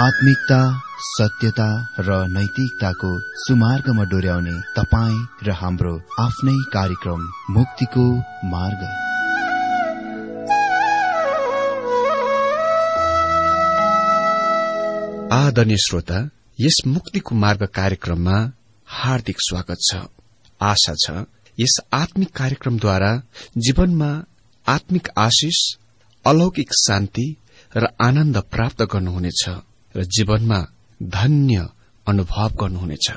आत्मिकता, सत्यता र नैतिकताको सुमार्गमा डोर्याउने तपाईँ र हाम्रो आफ्नै कार्यक्रम मुक्तिको मार्ग। आदरणीय श्रोता, यस मुक्तिको मार्ग कार्यक्रममा हार्दिक स्वागत छ। आशा छ यस आत्मिक कार्यक्रमद्वारा जीवनमा आत्मिक आशिष, अलौकिक शान्ति र आनन्द प्राप्त गर्नुहुनेछ र जीवनमा धन्य अनुभव गर्नुहुनेछ।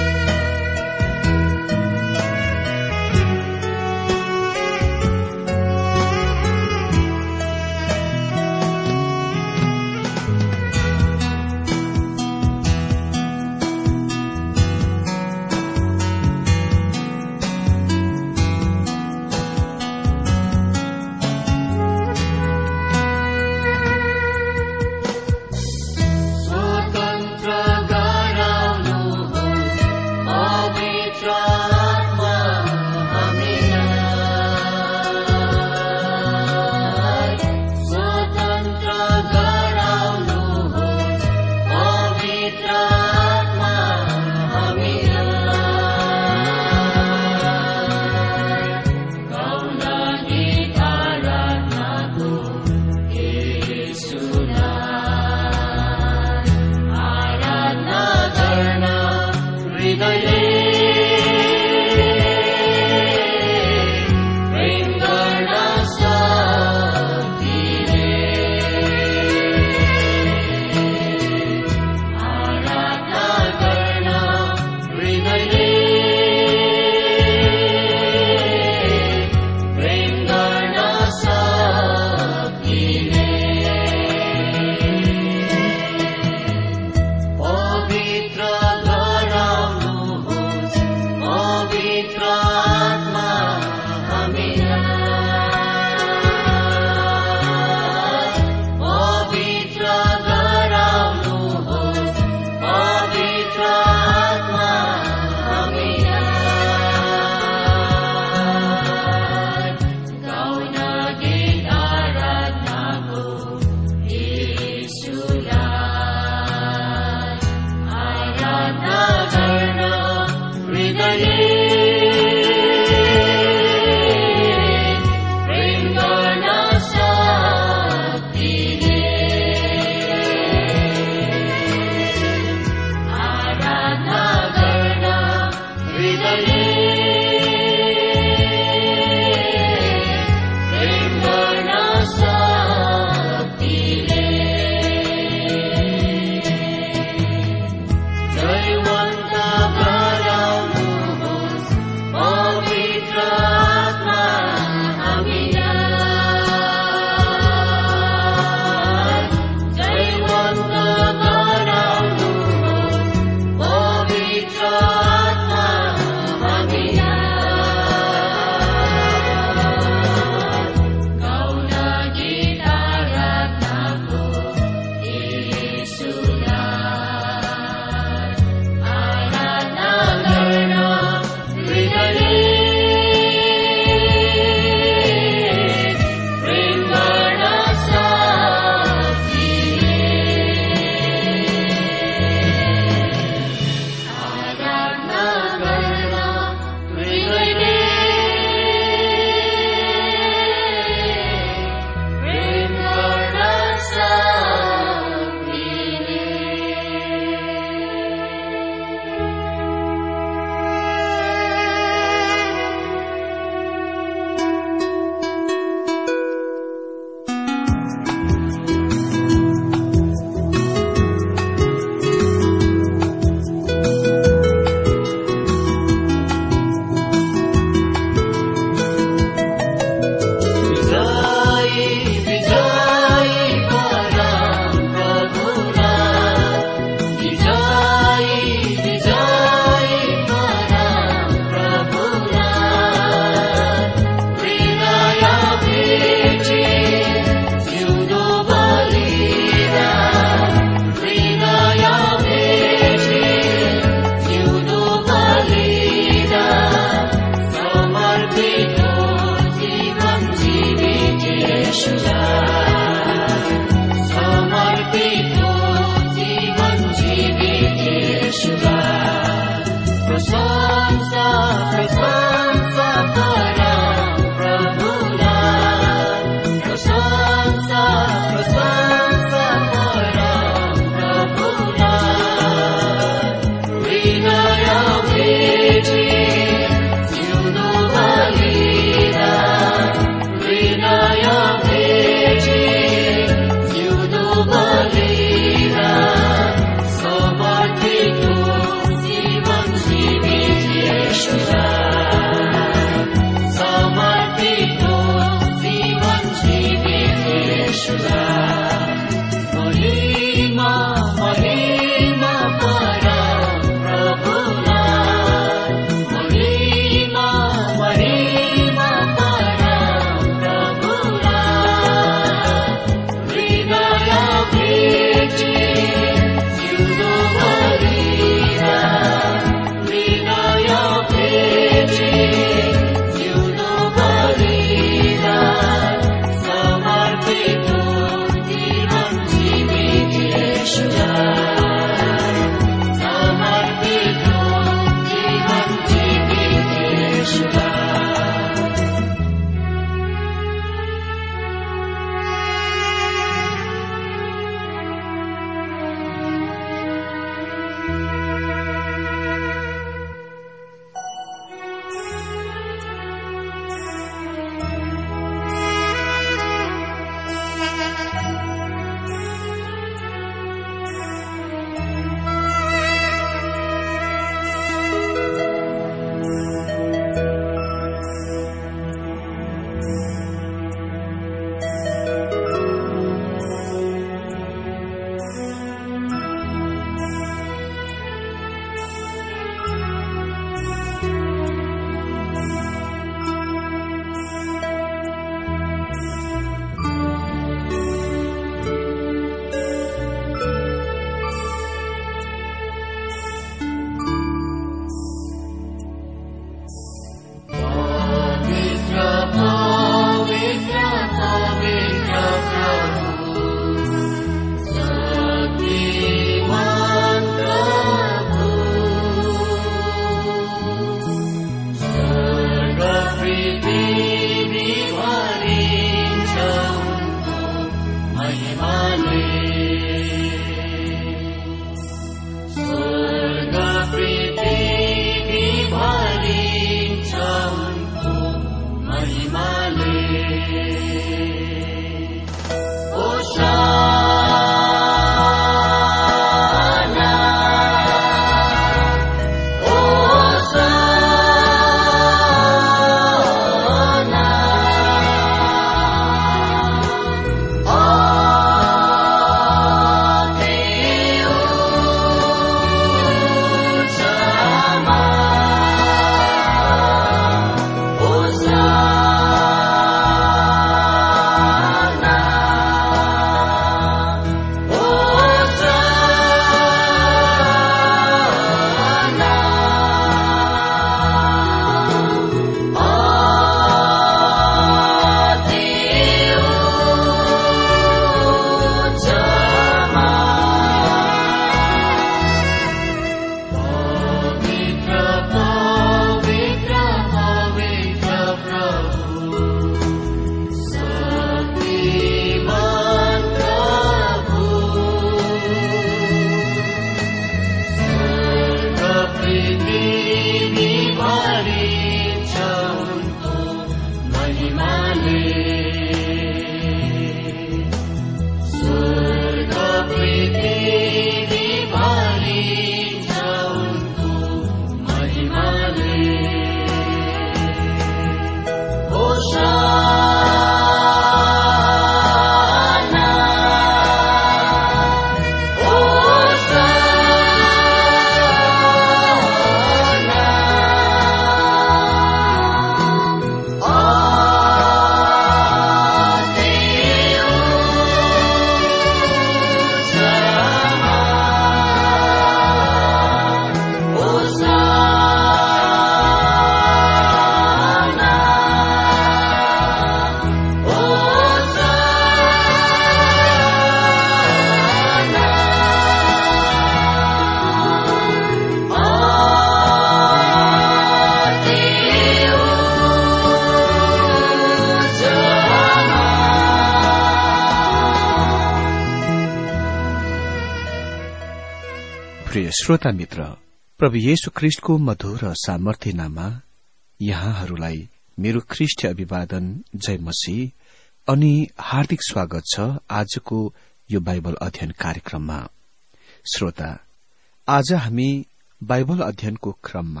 प्रिय श्रोता मित्र, प्रभु येशू ख्रीष्टको मधुर र सामर्थ्य नाममा यहाँहरूलाई मेरो ख्रीष्ट अभिवादन, जय मसीह अनि हार्दिक स्वागत छ आजको यो बाइबल अध्ययन कार्यक्रममा। श्रोता, आज हामी बाइबल अध्ययनको क्रममा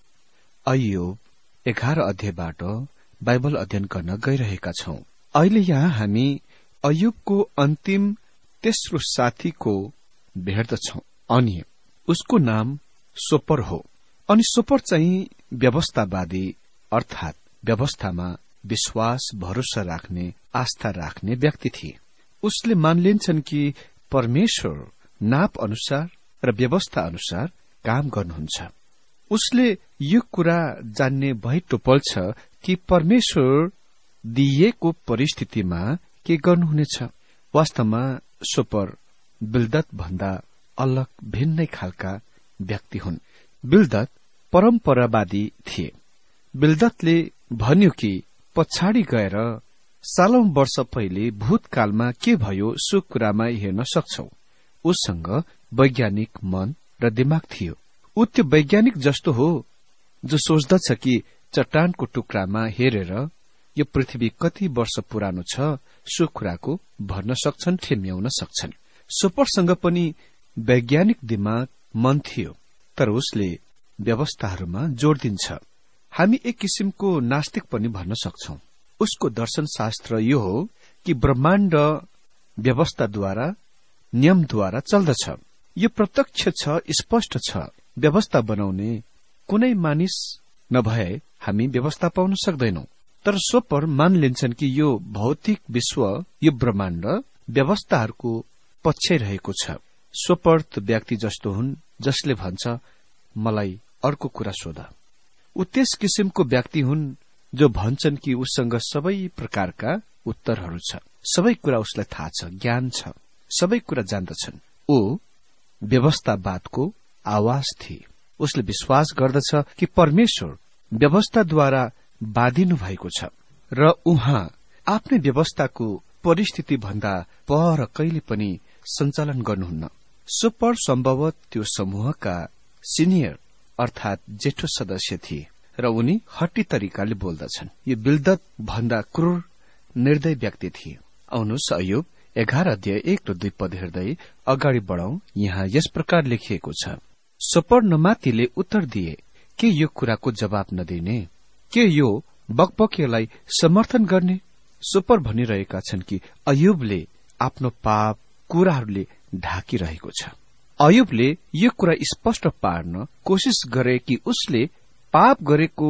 अय्यूब 11 अध्यायबाट बाइबल अध्ययन गर्न गइरहेका छौं। अहिले यहाँ हामी अय्यूबको अन्तिम तेस्रो साथीको भेट्दछौं अनि उसको नाम सोपर हो। अनि सोपर चाहिँ व्यवस्थावादी अर्थात व्यवस्थामा विश्वास, भरोसा राख्ने, आस्था राख्ने व्यक्ति थिए। उसले मानिलिन्छन् कि परमेश्वर नाप अनुसार र व्यवस्था अनुसार काम गर्नुहुन्छ। उसले यो कुरा जान्ने भइ टोपल छ कि परमेश्वर दिइएको परिस्थितिमा के गर्नुहुनेछ। वास्तवमा सोपर बिल्दत भन्दा अलग भिन्नै खालका व्यक्ति हुन्। बिल्दत परम्परावादी थिए। बिल्दतले भन्यो कि पछाडि गएर सालौं वर्ष पहिले भूतकालमा के भयो सो कुरामा हेर्न सक्छौ। उसँग वैज्ञानिक मन र दिमाग थियो। ऊ त्यो वैज्ञानिक जस्तो हो जो सोच्दछ कि चट्टानको टुक्रामा हेरेर यो पृथ्वी कति वर्ष पुरानो छ सो कुराको भन्न सक्छन्, ठेम्याउन सक्छन्। सोपरसँग पनि वैज्ञानिक दिमाग, मन थियो, तर उसले व्यवस्थाहरूमा जोड़ दिन्छ। हामी एक किसिमको नास्तिक पनि भन्न सक्छौ। उसको दर्शनशास्त्र यो हो कि ब्रह्माण्ड व्यवस्थाद्वारा, नियमद्वारा चल्दछ। यो प्रत्यक्ष छ, स्पष्ट छ। व्यवस्था बनाउने कुनै मानिस नभए हामी व्यवस्था पाउन सक्दैनौ। तर सोपर मानिलिन्छन् कि यो भौतिक विश्व, यो ब्रह्माण्ड व्यवस्थाहरूको पक्ष रहेको छ। सोपर त व्यक्ति जस्तो हुन् जसले भन्छ, मलाई अर्को कुरा सोध। ऊ त्यस किसिमको व्यक्ति हुन् जो भन्छन् कि उसँग सबै प्रकारका उत्तरहरू छ, सबै कुरा उसलाई थाहा छ, ज्ञान छ, सबै कुरा जान्दछन्। ऊ व्यवस्थावादको आवाज थिए। उसले विश्वास गर्दछ कि परमेश्वर व्यवस्थाद्वारा बाँधिनु भएको छ र उहाँ आफ्नै व्यवस्थाको परिस्थिति भन्दा पर कहिले पनि सञ्चालन गर्नुहुन्न। सोपर सम्भवत त्यो समूहका सिनियर अर्थात जेठो सदस्य थिए र उनी हट्टी तरिकाले बोल्दछन्। यो बिल्दत भन्दा क्रूर, निर्दय व्यक्ति थिए। आउनुहोस् अय्यूब 11 अध्याय 1 र 2 पद हेर्दै अगाडि बढौं। यहाँ यस प्रकार लेखिएको छ, सोपर नमातीले उत्तर दिए, के यो कुराको जवाब नदिने? के यो बकबकियालाई समर्थन गर्ने? सोपर भनिरहेका छन् कि अय्यूबले आफ्नो पाप कुराहरूले ढाकिरहेको छ। अय्यूबले यो कुरा स्पष्ट पार्न कोशिश गरे कि उसले पाप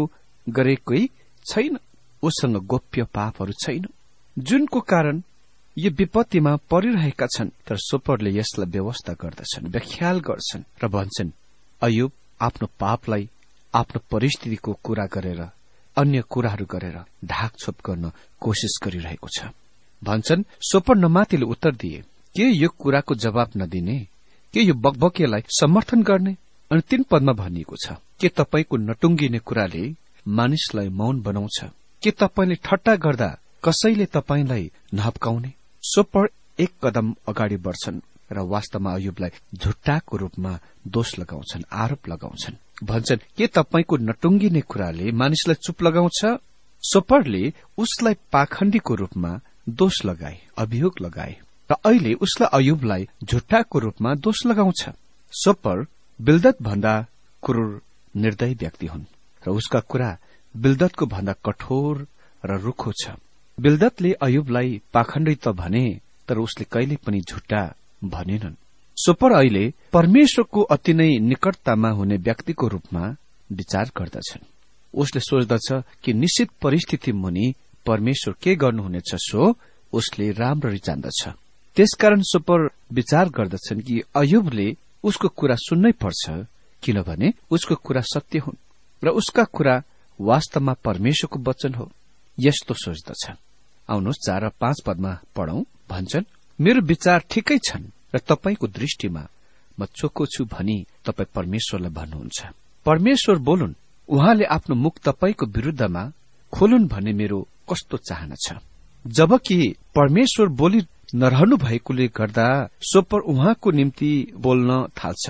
गरेकै छैन। उसँग गोप्य पापहरू छैन जुनको कारण यो विपत्तिमा परिरहेका छन्। तर सोपरले यसलाई व्यवस्था गर्दछन्, व्याख्याल गर्छन् र भन्छन्, अय्यूब आफ्नो पापलाई, आफ्नो परिस्थितिको कुरा गरेर, अन्य कुराहरू गरेर ढाकछोप गर्न कोशिश गरिरहेको छ। भन्छन्, सोपर नमातीले उत्तर दिए, के यो कुराको जवाब नदिने? के यो बकबकियालाई समर्थन गर्ने? अनि 3 पदमा भनिएको छ, के तपाईको नटुङ्गिने कुराले मानिसलाई मौन बनाउँछ? के तपाईले ठट्टा गर्दा कसैले तपाईलाई नहप्काउने? सोपर 1 कदम अगाडि बढ्छन् र वास्तवमा अय्यूबलाई झुट्टाको रूपमा दोष लगाउँछन्, आरोप लगाउँछन्। भन्छन्, के तपाईको नटुङ्गिने कुराले मानिसलाई चुप लगाउँछ? सोपरले उसलाई पाखण्डीको रूपमा दोष लगाए, अभियोग लगाए र अहिले उसलाई अय्यूबलाई झुट्टाको रूपमा दोष लगाउँछ। सोपर बिल्दत भन्दा क्रूर, निर्दय व्यक्ति हुन् र उसका कुरा बिल्दतको भन्दा कठोर र रुखो छ। बिल्दतले अय्यूबलाई पाखण्डी त भने, तर उसले कहिले पनि झुट्टा भनेनन्। सोपर अहिले परमेश्वरको अति नै निकटतामा हुने व्यक्तिको रूपमा विचार गर्दछन्। उसले सोच्दछ कि निश्चित परिस्थिति मुनि परमेश्वर के गर्नुहुनेछ सो उसले राम्ररी जान्दछ। त्यसकारण सोपर विचार गर्दछन् कि अय्यूबले उसको कुरा सुन्नै पर्छ, किनभने उसको कुरा सत्य हुन् र उसका कुरा वास्तवमा परमेश्वरको वचन हो। यस्तो सोच्दछ। आउनुहोस् 4 र 5 पदमा पढौं। भन्छन्, मेरो विचार ठिकै छन् र तपाईको दृष्टिमा म चोखो छु भनी तपाई परमेश्वरलाई भन्नुहुन्छ। परमेश्वर बोलुन्, उहाँले आफ्नो मुख तपाईको विरुद्धमा खोलुन् भन्ने मेरो कस्तो चाहना छ। जबकि परमेश्वर बोली नरहनु भएकोले गर्दा सोपर उहाँको निम्ति बोल्न थाल्छन्।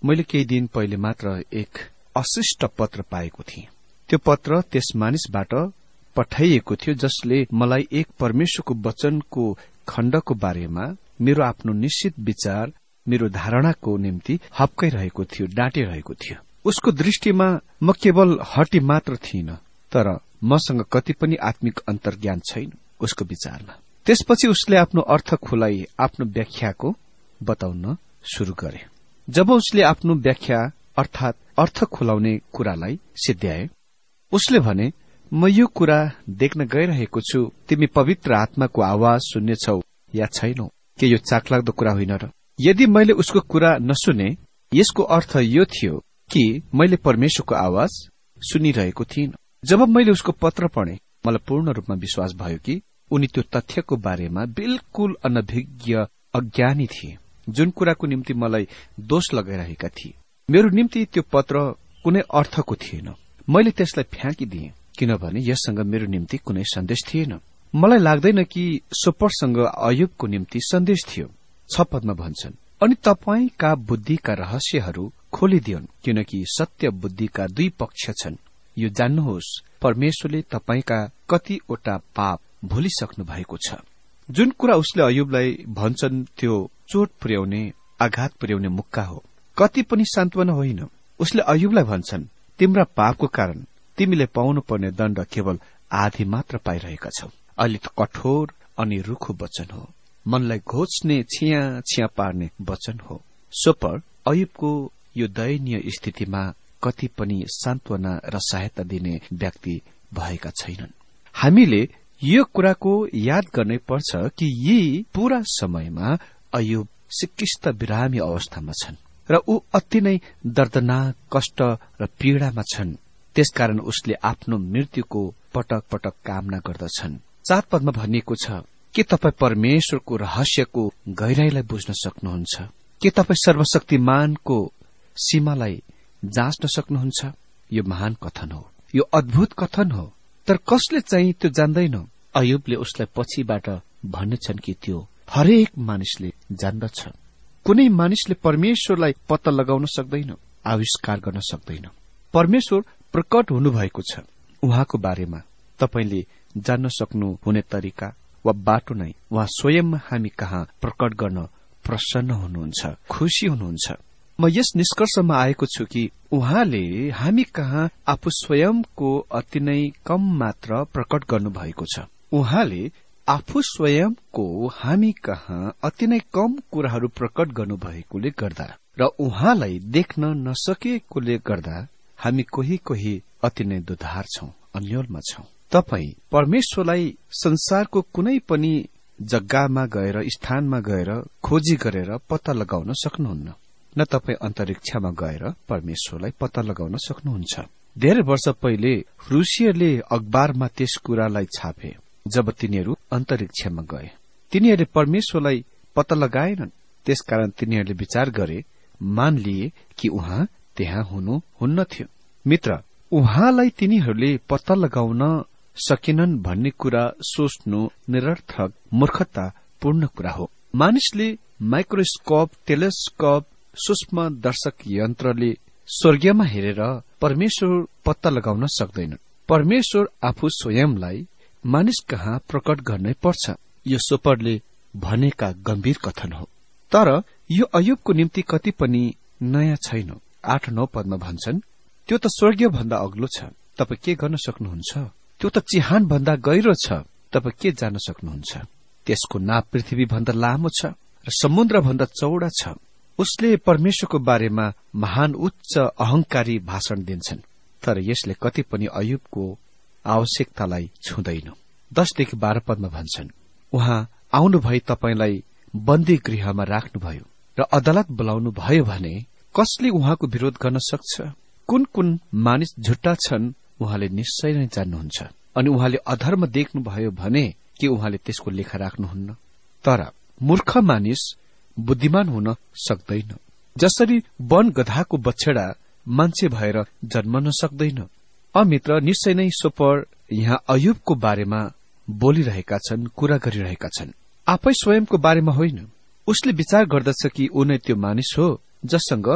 मैले केही दिन पहिले मात्र एक अशिष्ट पत्र पाएको थिएँ। त्यो पत्र त्यस मानिसबाट पठाइएको थियो जसले मलाई एक परमेश्वरको वचनको खण्डको बारेमा मेरो आफ्नो निश्चित विचार, मेरो धारणाको निम्ति हप्काइरहेको थियो, डाँटिरहेको थियो। उसको दृष्टिमा म केवल हटी मात्र थिइन, तर मसँग कति पनि आत्मिक अन्तर्ज्ञान छैन उसको विचारमा। त्यसपछि उसले आफ्नो अर्थ खुलाई आफ्नो व्याख्याको बताउन शुरू गरे। जब उसले आफ्नो व्याख्या अर्थात अर्थ खुलाउने कुरालाई सिद्ध्याए, उसले भने, म यो कुरा देख्न गइरहेको छु, तिमी पवित्र आत्माको आवाज सुन्नेछौ या छैनौ? के यो चाखलाग्दो कुरा होइन र? यदि मैले उसको कुरा नसुने, यसको अर्थ यो थियो कि मैले परमेश्वरको आवाज सुनिरहेको थिइन। जब मैले उसको पत्र पढे, मलाई पूर्ण रूपमा विश्वास भयो कि उनी त्यो तथ्यको बारेमा बिल्कुल अनभिज्ञ अज्ञानी थिए, जुन कुराको निम्ति मलाई दोष लगाइरहेका थिए। मेरो निम्ति त्यो पत्र कुनै अर्थको थिएन। मैले त्यसलाई फ्याँकिदिएँ, किनभने यससँग मेरो निम्ति कुनै सन्देश थिएन। मलाई लाग्दैन कि सोपरसँग अयुबको निम्ति सन्देश थियो। 6 पदमा भन्छन्, अनि तपाईका बुद्धिका रहस्यहरू खोलिदिउन्, किनकि सत्य बुद्धिका 2 पक्ष छन्। यो जान्नुहोस्, परमेश्वरले तपाईका कतिवटा पाप भुलिसक्नु भएको छ। जुन कुरा उसले अयुबलाई भन्छन् त्यो चोट पुर्याउने, आघात पुर्याउने मुक्का हो, कति पनि सान्त्वना होइन। उसले अयुबलाई भन्छन्, तिम्रा पापको कारण तिमीले पाउनुपर्ने दण्ड केवल आधी मात्र पाइरहेका छौ। अहिले त कठोर अनि रुखो वचन हो, मनलाई घोच्ने, छिया छिया पार्ने वचन हो। सोपर अयुबको यो दयनीय स्थितिमा कति पनि सान्त्वना र सहायता दिने व्यक्ति भएका छैनन्। हामीले यो कुराको याद गर्नै पर्छ कि यी पूरा समयमा अयुब सिक्किस्त बिरामी अवस्थामा छन् र ऊ अति नै दर्दनाक कष्ट र पीड़ामा छन्। त्यसकारण उसले आफ्नो मृत्युको पटक पटक कामना गर्दछन्। 4 पदमा भनिएको छ, के तपाईँ परमेश्वरको रहस्यको गहिराईलाई बुझ्न सक्नुहुन्छ? के तपाईँ सर्वशक्तिमानको सीमालाई जाँच्न सक्नुहुन्छ? यो महान कथन हो, यो अद्भुत कथन हो, तर कसले चाहिँ त्यो जान्दैन? अयुबले उसलाई पछिबाट भन्नेछन् कि त्यो हरेक मानिसले जान्दछ। कुनै मानिसले परमेश्वरलाई पत्ता लगाउन सक्दैन, आविष्कार गर्न सक्दैन। परमेश्वर प्रकट हुनुभएको छ। उहाँको बारेमा तपाईले जान्न सक्नु हुने तरिका वा बाटो नै उहाँ स्वयं हामी कहाँ प्रकट गर्न प्रसन्न हुनुहुन्छ, खुशी हुनुहुन्छ। म यस निष्कर्षमा आएको छु कि उहाँले हामी कहाँ आफू स्वयंको अति नै कम मात्र प्रकट गर्नु भएको छ। उहाँले आफू स्वयंको हामी कहाँ अति नै कम कुराहरू प्रकट गर्नु भएकोले गर्दा र उहाँलाई देख्न नसकेकोले गर्दा हामी कोही अति नै दुधार छौं, अन्योलमा छौं। तपाई परमेश्वरलाई संसारको कुनै पनि जग्गामा गएर, स्थानमा गएर खोजी गरेर पत्ता लगाउन सक्नुहुन्न, न तपाई अन्तरिक्षमा गएर परमेश्वरलाई पत्ता लगाउन सक्नुहुन्छ। धेरै वर्ष पहिले रुसियाले अखबारमा त्यस कुरालाई छापे जब तिनीहरू अन्तरिक्षमा गए। तिनीहरूले परमेश्वरलाई पत्ता लगाएनन्, त्यसकारण तिनीहरूले विचार गरे, मान लिए कि उहाँ त्यहाँ हुनुहुन्न थियो। मित्र, उहाँलाई तिनीहरूले पत्ता लगाउन सकेनन् भन्ने कुरा सोच्नु निरर्थक मूर्खतापूर्ण कुरा हो। मानिसले माइक्रोस्कोप, टेलिस्कोप, सूक्ष्म दर्शक यन्त्रले स्वर्गीयमा हेरेर परमेश्वर पत्ता लगाउन सक्दैनन्। परमेश्वर आफू स्वयंलाई मानिस कहाँ प्रकट गर्नै पर्छ। यो सोपरले भनेका गम्भीर कथन हो, तर यो अयुबको निम्ति कति पनि नयाँ छैन। 8-9 पदमा भन्छन्, त्यो त स्वर्गीय भन्दा अग्लो छ, तपाई के गर्न सक्नुहुन्छ? त्यो त चिहान भन्दा गहिरो छ, तपाई के जान्न सक्नुहुन्छ? त्यसको नाप पृथ्वी भन्दा लामो छ र समुद्र भन्दा चौडा छ। उसले परमेश्वरको बारेमा महान उच्च अहंकारी भाषण दिन्छन्, तर यसले कति पनि अयुबको आवश्यकतालाई छुँदैन। 10-12 पदमा भन्छन्, उहाँ आउनु भई तपाईलाई बन्दी गृहमा राख्नुभयो र अदालत बोलाउनु भयो भने कसले उहाँको विरोध गर्न सक्छ? कुन कुन मानिस झुट्टा छन् उहाँले निश्चय नै जान्नुहुन्छ, अनि उहाँले अधर्म देख्नुभयो भने के उहाँले त्यसको लेखा राख्नुहुन्न? तर मूर्ख मानिस बुद्धिमान हुन सक्दैन, जसरी वन गधाको बछडा मान्छे भएर जन्मन सक्दैन। अमित्र, निश्चय नै सोपर यहाँ अयुबको बारेमा बोलिरहेका छन्, कुरा गरिरहेका छन्, आफै स्वयंको बारेमा होइन। उसले विचार गर्दछ कि ऊ नै त्यो मानिस हो जससँग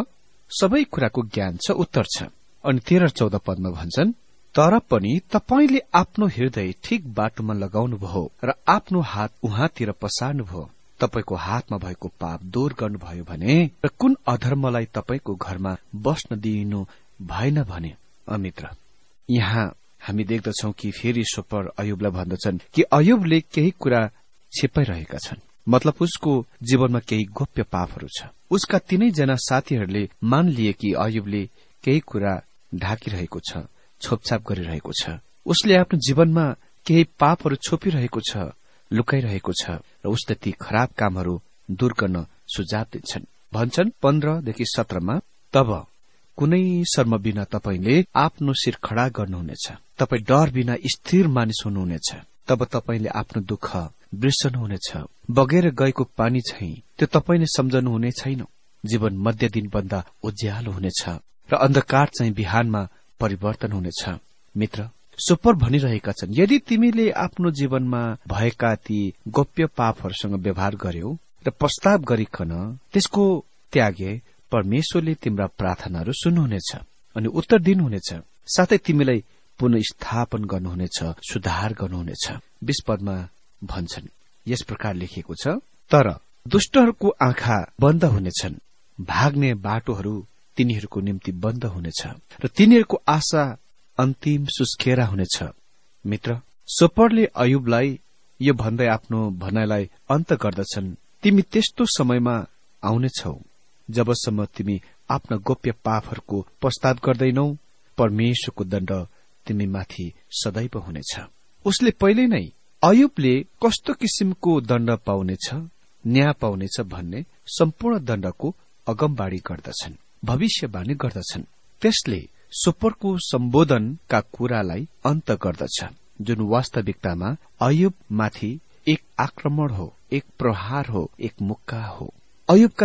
सबै कुराको ज्ञान छ, उत्तर छ। अनि 13-14 पदमा भन्छन्, तर पनि तपाईले आफ्नो हृदय ठिक बाटोमा लगाउनुभयो र आफ्नो हात उहाँतिर पसार्नुभयो। तपाईको हातमा भएको पाप दूर गर्नुभयो भने र कुन अधर्मलाई तपाईको घरमा बस्न दिनु भएन भने। मित्र, यहाँ हामी देख्दछौ कि फेरि सोपर अयुबलाई भन्दछन् कि अयुबले केही कुरा छिपाइरहेका छन्। मतलब उसको जीवनमा केही गोप्य पापहरू छ। उसका 3 जना साथीहरूले मान लिए कि अयुबले केही कुरा ढाकिरहेको छ, छोपछाप गरिरहेको छ। उसले आफ्नो जीवनमा केही पापहरू छोपिरहेको छ, लुकाइरहेको छ र उसले ती खराब कामहरू दूर गर्न सुझाव दिन्छन्। भन्छन् 15देखि 17मा, तब कुनै शर्म बिना तपाईले आफ्नो शिर खड़ा गर्नुहुनेछ। तपाई डर बिना स्थिर मानिस हुनुहुनेछ। तब तपाईले आफ्नो दुःख बिर्सनुहुनेछ। बगेर गएको पानी झैं त्यो तपाईले सम्झनुहुने छैन। जीवन मध्य दिनभन्दा उज्यालो हुनेछ र अन्धकार चाहिँ बिहानमा परिवर्तन हुनेछ। मित्र, सोपर भनिरहेका छन्, यदि तिमीले आफ्नो जीवनमा भएका ती गोप्य पापहरूसँग व्यवहार गर्यौ र पश्चाताप गरिकन त्यसको त्यागे, परमेश्वरले तिम्रा प्रार्थनाहरू सुन्नुहुनेछ अनि उत्तर दिनुहुनेछ। साथै तिमीलाई पुनःस्थापन गर्नुहुनेछ, सुधार गर्नुहुनेछ। 20 पदमा भन्छन्, यस प्रकार लेखिएको छ, तर दुष्टहरूको आँखा बन्द हुनेछन्, भाग्ने बाटोहरू तिनीहरूको निम्ति बन्द हुनेछ र तिनीहरूको आशा अन्तिम सुस्केरा हुनेछ। मित्र, सोपरले अयुबलाई यो भन्दै आफ्नो भनाइलाई अन्त गर्दछन्, तिमी त्यस्तो समयमा आउनेछौ जबसम्म तिमी आफ्ना गोप्य पापहरूको पश्चाताप गर्दैनौ, परमेश्वरको दण्ड तिमीमाथि सदैव हुनेछ। उसले पहिले नै अयुबले कस्तो किसिमको दण्ड पाउनेछ, न्याय पाउनेछ भन्ने सम्पूर्ण दण्डको अगमबाडी गर्दछन्, भविष्यवाणी गर्दछन्। त्यसले सोपरको सम्बोधनका कुरालाई अन्त गर्दछ, जुन वास्तविकतामा अयुब माथि एक आक्रमण हो, एक प्रहार हो, एक मुक्का हो। अयुबका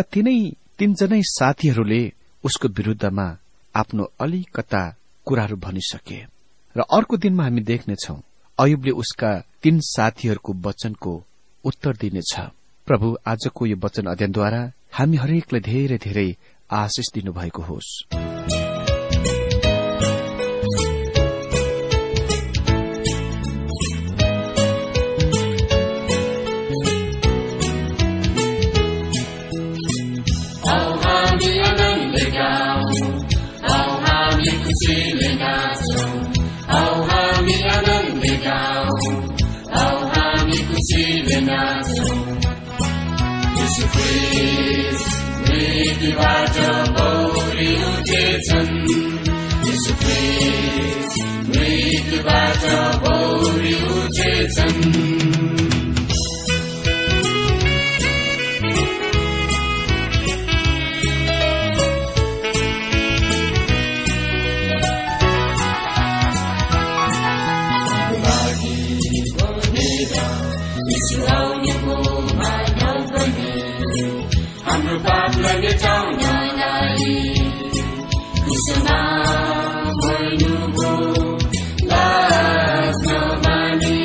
3 जनै साथीहरूले उसको विरुद्धमा आफ्नो अलिकता कुराहरू भनिसके र अर्को दिनमा हामी देख्नेछौ अयुबले उसका 3 साथीहरूको वचनको उत्तर दिनेछ। प्रभु आजको यो वचन अध्ययनद्वारा हामी हरेकलाई धेरै धेरै आशिष दिनुभएको होस्। मृत्युबाट बौरी उठेछन्, मृत्युबाट बौरी उठेछन्। हाम्रो पापलाई मेटाउनलाई कृष्ण मर्नुभयो, लाज नमानी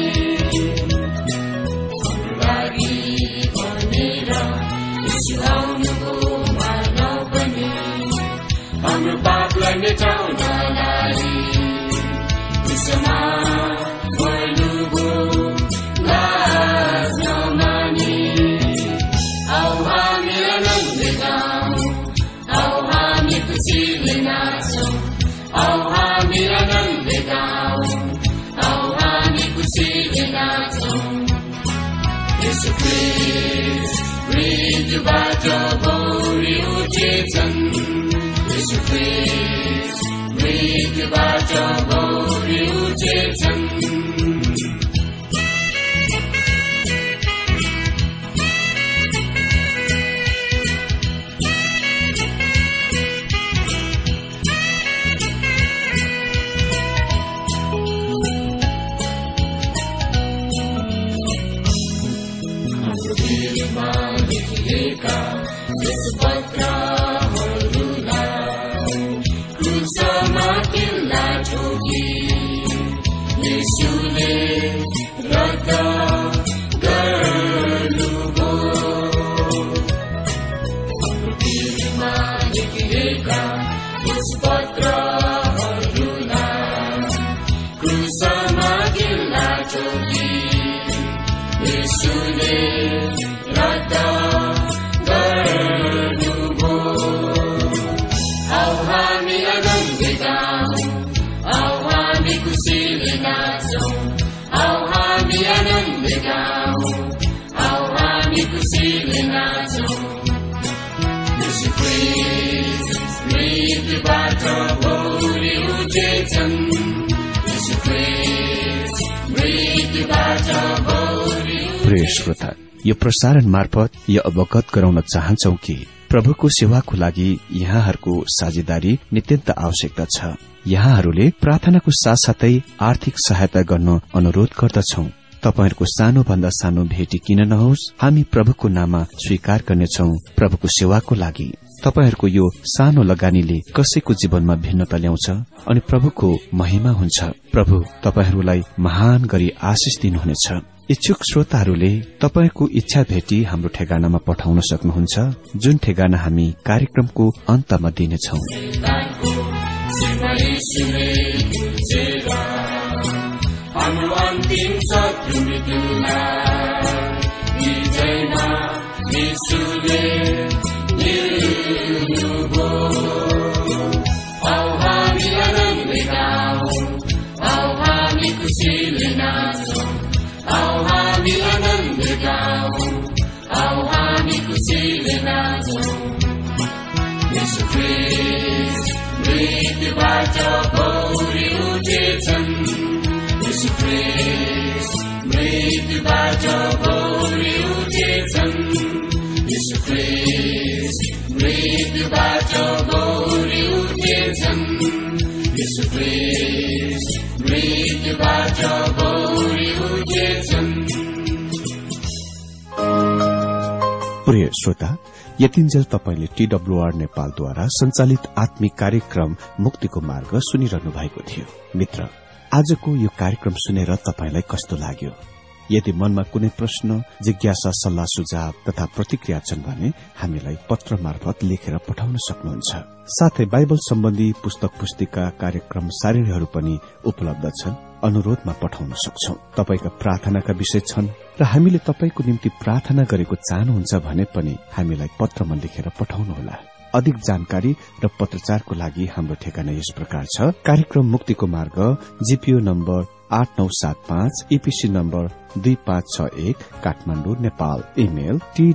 हाम्रो लागि भनेर यीशु आउनुभयो, मानव बनी हाम्रो पापलाई मेटाउनलाई कृष्ण मर्नुभयो, लाज नमानी। औ हामी आनन्द गाउँ, औ हामी खुसीले नाचौँ, औ हामी आनन्द गाउँ, औ हामी खुसीले नाचौँ। यीशु ख्रीष्ट मृत्युबाट बौरी उठेछन्, यीशु ख्रीष्ट मृत्युबाट बौरी उठेछन्। यीशुले रद्द गर्नुभयो, हाम्रो पीरमा लेखिएका क्रुसपत्रहरूलाई क्रुसमा किल्ला चोकी येशूले रद्द गर्नुभयो। आऊ हामी आनन्दी गाऊँ, आऊ हामी खुसीले नाचौँ, आऊ हामी आनन्दी गाऊँ, आऊ हामी खुसीले नाचौँ। येशू ख्रीष्ट मृत्युबाट भौरी उठेछन्, येशू ख्रीष्ट मृत्युबाट भौरी। प्रिय श्रोता, यो प्रसारण मार्फत यो अवगत गराउन चाहन्छौ कि प्रभुको सेवाको लागि यहाँहरूको साझेदारी नित्यन्त आवश्यकता छ। यहाँहरूले प्रार्थनाको साथसाथै आर्थिक सहायता गर्न अनुरोध गर्दछौ। तपाईहरूको सानो भन्दा सानो भेटी किन नहोस्, हामी प्रभुको नाममा स्वीकार गर्नेछौ। प्रभुको सेवाको लागि तपाईहरूको यो सानो लगानीले कसैको जीवनमा भिन्नता ल्याउँछ अनि प्रभुको महिमा हुन्छ। प्रभु तपाईहरूलाई महान गरी आशिष दिनुहुनेछ। इच्छुक श्रोताहरूले तपाईको इच्छा भेटी हाम्रो ठेगानामा पठाउन सक्नुहुन्छ, जुन ठेगाना हामी कार्यक्रमको अन्तमा दिनेछौ। हाम्रो अन्तिम शत्रु मृत्युलाई विजयमा येशूले लिनुभयो। आऊ हामी आनन्दी गाऊँ, आऊ हामी खुसीले नाचौँ, आऊ हामी आनन्दी गाऊँ, आऊ हामी खुसीले नाचौँ। येशू ख्रीष्ट मृत्युबाट भौरी उठेछन्, येशू ख्रीष्ट मृत्युबाट भौरी उठेछन्, येशू ख्रीष्ट मृत्युबाट भौरी उठेछन्, येशू ख्रीष्ट मृत्युबाट भौरी उठेछन्। प्रिय श्रोता, यतिन्जेल तपाईले TWR नेपालद्वारा संचालित आत्मिक कार्यक्रम मुक्तिको मार्ग सुनिरहनु भएको थियो। मित्र, आजको यो कार्यक्रम सुनेर तपाईलाई कस्तो लाग्यो? यदि मनमा कुनै प्रश्न, जिज्ञासा, सल्लाह सुझाव तथा प्रतिक्रिया छन् भने हामीलाई पत्र मार्फत लेखेर पठाउन सक्नुहुन्छ। साथै बाइबल सम्बन्धी पुस्तक पुस्तिका, कार्यक्रम सारिणीहरू पनि उपलब्ध छन्, अनुरोधमा पठाउन सक्छौ। तपाईका प्रार्थनाका विषय छन् र हामीले तपाईको निम्ति प्रार्थना गरेको चाहनुहुन्छ भने पनि हामीलाई पत्रमा लेखेर पठाउनुहोला। अधिक जानकारी र पत्रचारको लागि हाम्रो ठेगाना यस प्रकार छ। कार्यक्रम मुक्तिको मार्ग, GPO number 8975, EPC number 2561, Kathmandu, Nepal. Email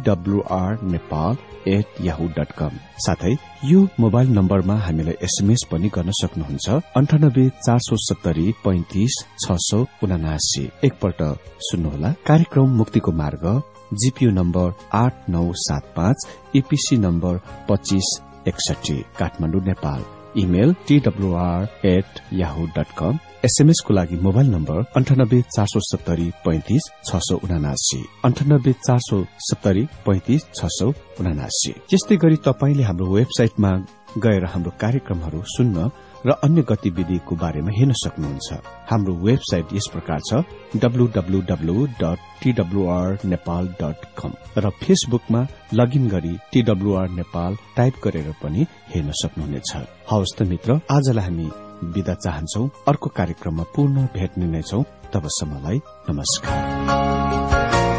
twrnepal@yahoo.com। साथै यो मोबाइल नम्बरमा हामीलाई SMS पनि गर्न सक्नुहुन्छ। 98 470 35 679। एकपल्ट सुन्नुहोला। कार्यक्रम मुक्तिको मार्ग, GPO number 8975, EPC number 2561, Kathmandu, Nepal. Email twr@yahoo.com। SMS को लागि मोबाइल नम्बर 98 470 35 679, 98 470 35 679। यस्तै गरी तपाईले हाम्रो वेबसाइटमा गएर हाम्रो कार्यक्रमहरू सुन्न र अन्य गतिविधिको बारेमा हेर्न सक्नुहुन्छ। हाम्रो वेबसाइट यस प्रकार छ, www.twrnepal.com, र फेसबुकमा लगइन गरी TWR नेपाल टाइप गरेर पनि हेर्न सक्नुहुनेछ। हवस् त मित्र, आजलाई हामी बिदा चाहन्छौ। अर्को कार्यक्रममा पुनः भेट्ने नै छौं। तबसम्मलाई नमस्कार।